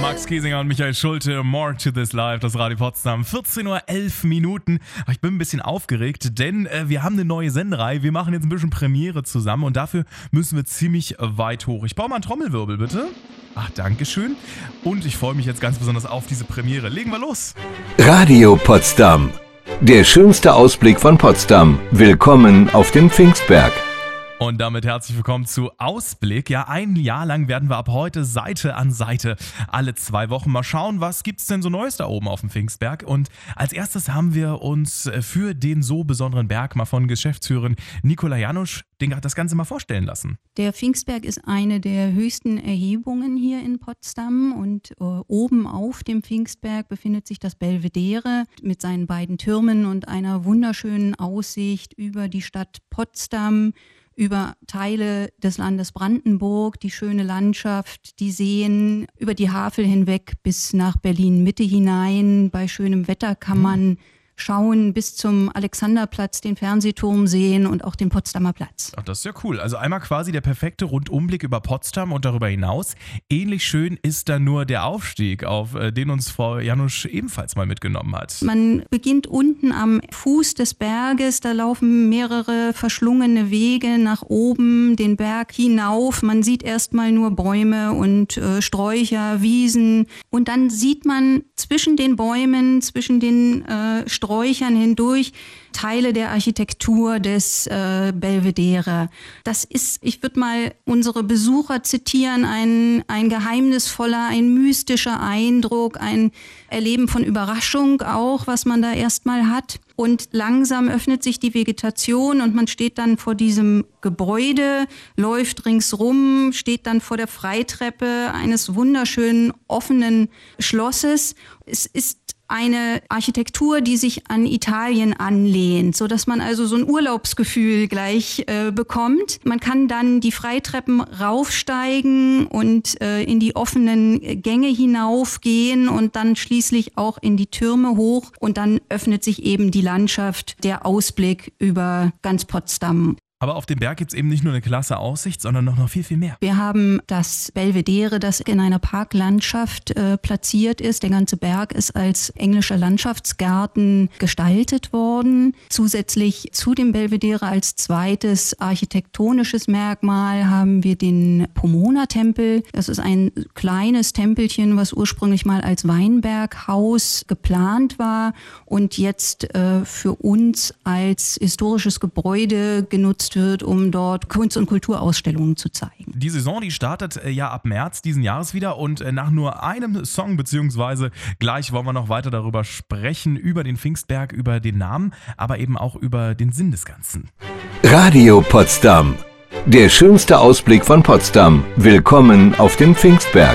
Max Giesinger und Michael Schulte, More to This Live, das Radio Potsdam, 14:11 Uhr. Ich bin ein bisschen aufgeregt, denn wir haben eine neue Sendereihe. Wir machen jetzt ein bisschen Premiere zusammen und dafür müssen wir ziemlich weit hoch. Ich baue mal einen Trommelwirbel, bitte. Ach, dankeschön. Und ich freue mich jetzt ganz besonders auf diese Premiere. Legen wir los. Radio Potsdam. Der schönste Ausblick von Potsdam. Willkommen auf dem Pfingstberg. Und damit herzlich willkommen zu Ausblick. Ja, ein Jahr lang werden wir ab heute Seite an Seite alle 2 Wochen mal schauen, was gibt's denn so Neues da oben auf dem Pfingstberg. Und als erstes haben wir uns für den so besonderen Berg mal von Geschäftsführerin Nicola Janusz das Ganze mal vorstellen lassen. Der Pfingstberg ist eine der höchsten Erhebungen hier in Potsdam und oben auf dem Pfingstberg befindet sich das Belvedere mit seinen beiden Türmen und einer wunderschönen Aussicht über die Stadt Potsdam, über Teile des Landes Brandenburg, die schöne Landschaft, die Seen, über die Havel hinweg bis nach Berlin-Mitte hinein. Bei schönem Wetter kann man schauen bis zum Alexanderplatz, den Fernsehturm sehen und auch den Potsdamer Platz. Ach, das ist ja cool. Also einmal quasi der perfekte Rundumblick über Potsdam und darüber hinaus. Ähnlich schön ist dann nur der Aufstieg, auf den uns Frau Janusz ebenfalls mal mitgenommen hat. Man beginnt unten am Fuß des Berges, da laufen mehrere verschlungene Wege nach oben, den Berg hinauf. Man sieht erstmal nur Bäume und Sträucher, Wiesen und dann sieht man zwischen den Bäumen, zwischen den Sträuchern hindurch Teile der Architektur des Belvedere. Das ist, ich würde mal unsere Besucher zitieren, ein geheimnisvoller, ein mystischer Eindruck, ein Erleben von Überraschung auch, was man da erstmal hat. Und langsam öffnet sich die Vegetation und man steht dann vor diesem Gebäude, läuft ringsrum, steht dann vor der Freitreppe eines wunderschönen offenen Schlosses. Es ist eine Architektur, die sich an Italien anlehnt, so dass man also so ein Urlaubsgefühl gleich bekommt. Man kann dann die Freitreppen raufsteigen und in die offenen Gänge hinaufgehen und dann schließlich auch in die Türme hoch und dann öffnet sich eben die Landschaft, der Ausblick über ganz Potsdam. Aber auf dem Berg gibt es eben nicht nur eine klasse Aussicht, sondern noch viel, viel mehr. Wir haben das Belvedere, das in einer Parklandschaft platziert ist. Der ganze Berg ist als englischer Landschaftsgarten gestaltet worden. Zusätzlich zu dem Belvedere als zweites architektonisches Merkmal haben wir den Pomona-Tempel. Das ist ein kleines Tempelchen, was ursprünglich mal als Weinberghaus geplant war und jetzt für uns als historisches Gebäude genutzt wird, um dort Kunst- und Kulturausstellungen zu zeigen. Die Saison, die startet ja ab März diesen Jahres wieder und nach nur einem Song, beziehungsweise gleich wollen wir noch weiter darüber sprechen, über den Pfingstberg, über den Namen, aber eben auch über den Sinn des Ganzen. Radio Potsdam. Der schönste Ausblick von Potsdam. Willkommen auf dem Pfingstberg.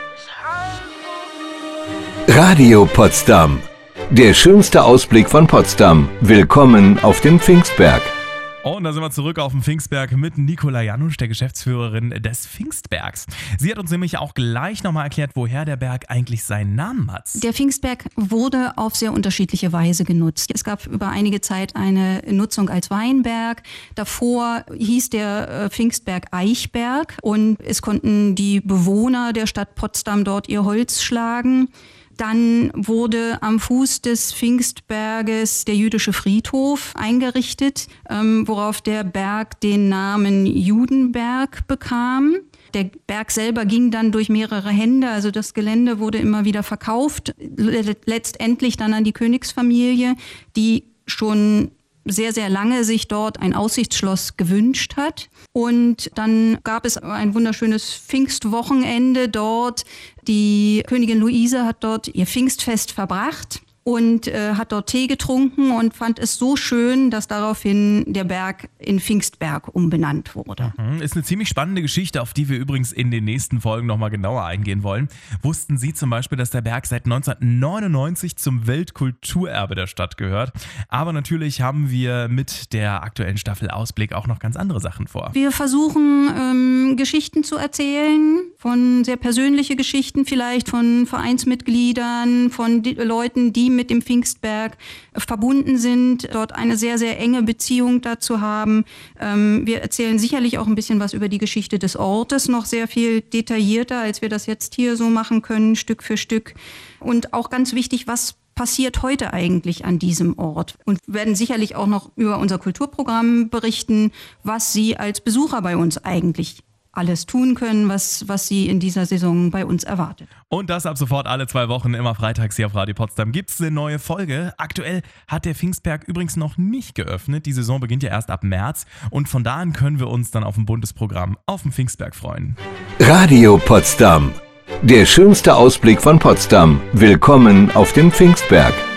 Radio Potsdam. Der schönste Ausblick von Potsdam. Willkommen auf dem Pfingstberg. Und da sind wir zurück auf dem Pfingstberg mit Nicola Janusz, der Geschäftsführerin des Pfingstbergs. Sie hat uns nämlich auch gleich nochmal erklärt, woher der Berg eigentlich seinen Namen hat. Der Pfingstberg wurde auf sehr unterschiedliche Weise genutzt. Es gab über einige Zeit eine Nutzung als Weinberg. Davor hieß der Pfingstberg Eichberg und es konnten die Bewohner der Stadt Potsdam dort ihr Holz schlagen. Dann wurde am Fuß des Pfingstberges der jüdische Friedhof eingerichtet, worauf der Berg den Namen Judenberg bekam. Der Berg selber ging dann durch mehrere Hände, also das Gelände wurde immer wieder verkauft, letztendlich dann an die Königsfamilie, die schon sehr, sehr lange sich dort ein Aussichtsschloss gewünscht hat. Und dann gab es ein wunderschönes Pfingstwochenende dort. Die Königin Luise hat dort ihr Pfingstfest verbracht und hat dort Tee getrunken und fand es so schön, dass daraufhin der Berg in Pfingstberg umbenannt wurde. Ist eine ziemlich spannende Geschichte, auf die wir übrigens in den nächsten Folgen nochmal genauer eingehen wollen. Wussten Sie zum Beispiel, dass der Berg seit 1999 zum Weltkulturerbe der Stadt gehört? Aber natürlich haben wir mit der aktuellen Staffel Ausblick auch noch ganz andere Sachen vor. Wir versuchen Geschichten zu erzählen, von sehr persönliche Geschichten vielleicht, von Vereinsmitgliedern, von Leuten, die mit dem Pfingstberg verbunden sind, dort eine sehr, sehr enge Beziehung dazu haben. Wir erzählen sicherlich auch ein bisschen was über die Geschichte des Ortes, noch sehr viel detaillierter, als wir das jetzt hier so machen können, Stück für Stück. Und auch ganz wichtig, was passiert heute eigentlich an diesem Ort? Und werden sicherlich auch noch über unser Kulturprogramm berichten, was Sie als Besucher bei uns eigentlich alles tun können, was Sie in dieser Saison bei uns erwartet. Und das ab sofort alle 2 Wochen, immer freitags hier auf Radio Potsdam gibt es eine neue Folge. Aktuell hat der Pfingstberg übrigens noch nicht geöffnet. Die Saison beginnt ja erst ab März und von da an können wir uns dann auf ein buntes Programm auf dem Pfingstberg freuen. Radio Potsdam. Der schönste Ausblick von Potsdam. Willkommen auf dem Pfingstberg.